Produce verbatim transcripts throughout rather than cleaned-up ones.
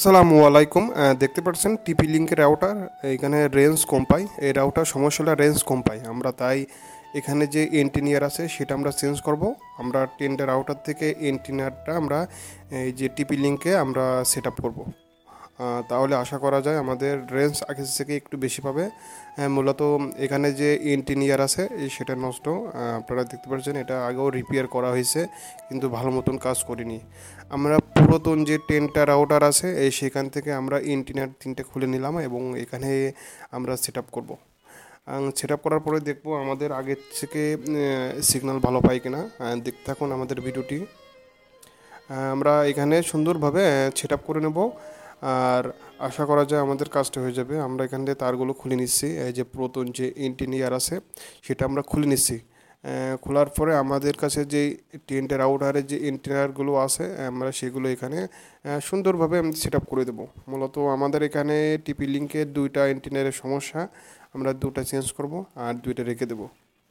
আসসালামু আলাইকুম। আহ, দেখতে পাচ্ছেন টিপি লিঙ্কের রাউটার। এখানে রেঞ্জ কম পাই, এই রাউটার সমস্যা হলে রেঞ্জ কম পাই আমরা, তাই এখানে যে এন্টিনিয়ার আছে সেটা আমরা চেঞ্জ করব। আমরা টেন্ডার রাউটার থেকে এন্টিনিয়ারটা আমরা এই যে টিপি লিঙ্কে আমরা সেট আপ করবো। আহ, তাহলে আশা করা যায় আমাদের রেঞ্জ আগের থেকে একটু বেশি পাবে। আহ, মূলত এখানে যে ইঞ্জিনিয়ার আছে এই সেটা নষ্ট। আহ, আপনারা দেখতে পাচ্ছেন এটা আগেও রিপেয়ার করা হয়েছে কিন্তু ভালো মতন কাজ করিনি। আমরা পুরাতন যে টেনটা রাউটার আছে এই সেখান থেকে আমরা ইঞ্জিনিয়ার তিনটে খুলে নিলাম এবং এখানে আমরা সেট আপ করবো। সেট আপ করার পরে দেখবো আমাদের আগের থেকে সিগন্যাল ভালো পাই কিনা। আহ, দেখতে থাকুন আমাদের ভিডিওটি। আহ, আমরা এখানে সুন্দরভাবে সেট আপ করে নেব আর আশা করা যায় আমাদের কাজটা হয়ে যাবে। আমরা এখান থেকে তারগুলো খুলে নিচ্ছি, এই যে পুরাতন যে ইঞ্জিনিয়ার আছে সেটা আমরা খুলে নিচ্ছি। আহ, খোলার পরে আমাদের কাছে যে টেন্টের আউটারের যে ইন্টিরিয়ারগুলো আছে আমরা সেগুলো এখানে আহ, সুন্দরভাবে সেট আপ করে দেবো। মূলত আমাদের এখানে টিপি লিঙ্কের দুইটা ইন্টিরিয়ারের সমস্যা, আমরা দুটা চেঞ্জ করব আর দুইটা রেখে দেবো।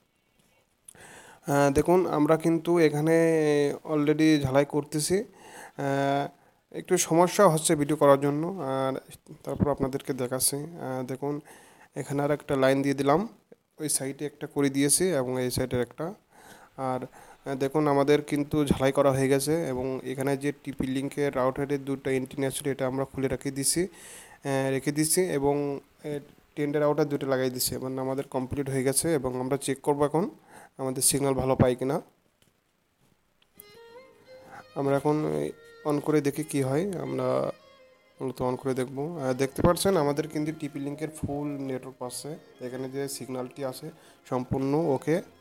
আহ, দেখুন আমরা কিন্তু এখানে অলরেডি ঝালাই করতেছি। আহ, একটু সমস্যা হচ্ছে ভিডিও করার জন্য, আর তারপর আপনাদেরকে দেখাচ্ছি। আহ, দেখুন এখানে আর একটা লাইন দিয়ে দিলাম, ওই সাইডে একটা করে দিয়েছি এবং এই সাইডের একটা। আর আহ, দেখুন আমাদের কিন্তু ঝালাই করা হয়ে গেছে এবং এখানে যে টিপি লিঙ্কের রাউটারের দুটো এন্টিনা ছিল এটা আমরা খুলে রেখে দিছি, আহ, রেখে দিছি এবং টেন্ডার আউটার দুটো লাগাই দিছি। মানে আমাদের কমপ্লিট হয়ে গেছে এবং আমরা চেক করবো এখন আমাদের সিগন্যাল ভালো পাই কিনা। আমরা এখন অন করে দেখি কি হয়। আমরা মূলত অন করে দেখব। আহ, দেখতে পাচ্ছেন আমাদের কিন্তু টিপি লিঙ্কের ফুল নেটওয়ার্ক পাচ্ছে, এখানে যে সিগন্যালটি আছে সম্পূর্ণ ওকে।